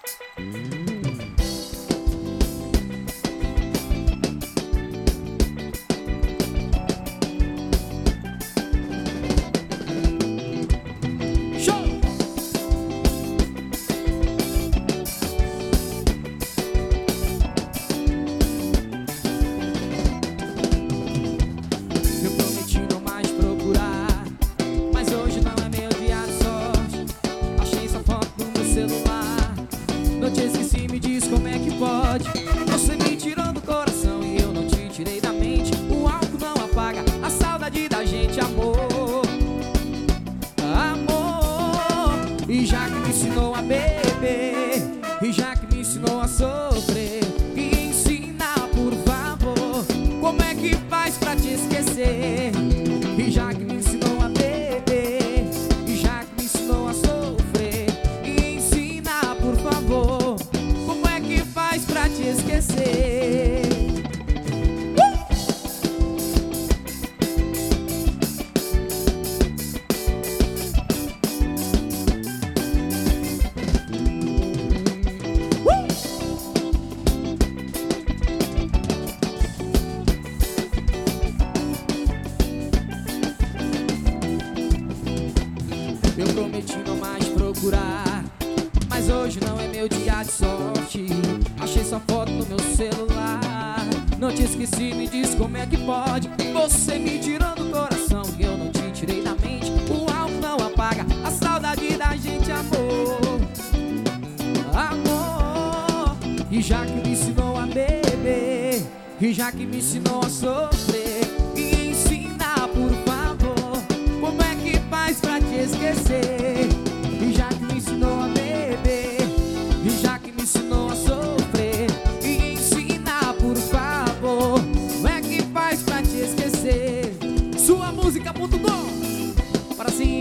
Eu prometi não mais procurar, mas hoje não é meu dia de sorte. Achei sua foto no meu celular. Não te esqueci, me diz como é que pode. Você me tirou do coração e eu não te tirei da mente. O álcool não apaga a saudade da gente, amor. Amor. E já que me ensinou a beber, e já que me ensinou a sofrer, me ensina, por favor, como é que faz pra te esquecer. E já que me ensinou a beber, e já que me ensinou a sofrer, me ensina, por favor, como é que faz pra te esquecer. Eu prometi não mais procurar, mas hoje não é meu dia de sorte. Achei sua foto no meu celular. Não te esqueci, me diz como é que pode. Você me tirou do coração e eu não te tirei da mente. O álcool não apaga a saudade da gente, amor. Amor. E já que me ensinou a beber, e já que me ensinou a sofrer, me ensina, por favor, como é que faz pra te esquecer. E já que me ensinou a beber, e já que me ensinou a sofrer, me ensina, por favor, como é que faz pra te esquecer. Sua música.com. Para sim.